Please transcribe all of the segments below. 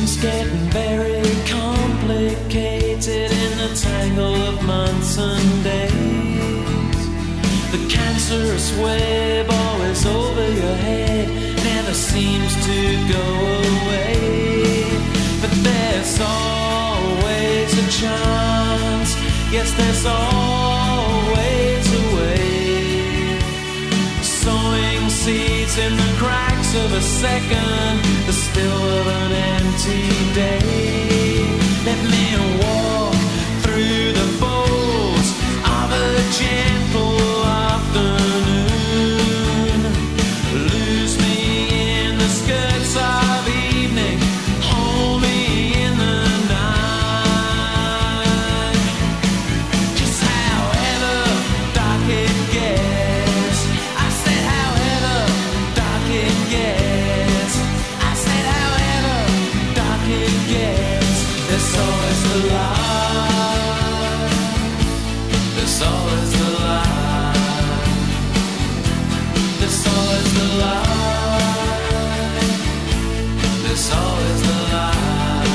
getting very complicated in the tangle of months and days. The cancerous web always over your head never seems to go away. But there's always a chance, yes, there's always a way. Sowing seeds in the cracks of a second, the still of an empty day. Let me walk through the folds of a gentle afternoon. Lose me in the skirts of evening, hold me in the night. Just however dark it gets, I said however dark it gets, I said however dark it gets, there's always the light, there's always the light, there's always the light, there's always the light.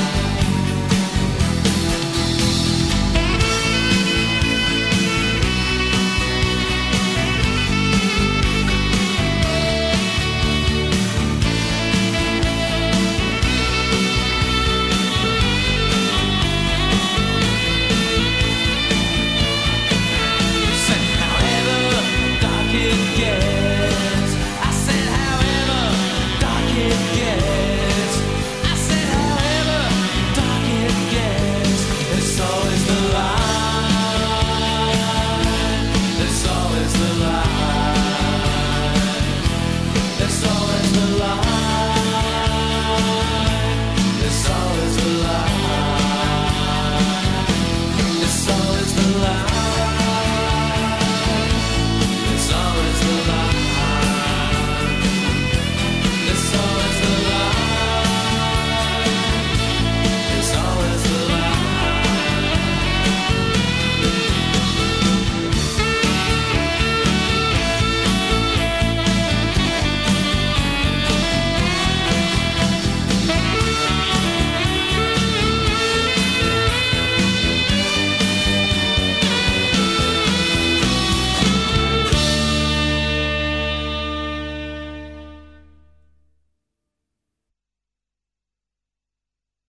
Said however dark it gets, I said however dark it gets, I said however dark it gets, there's always the light, there's always the light, there's always the light.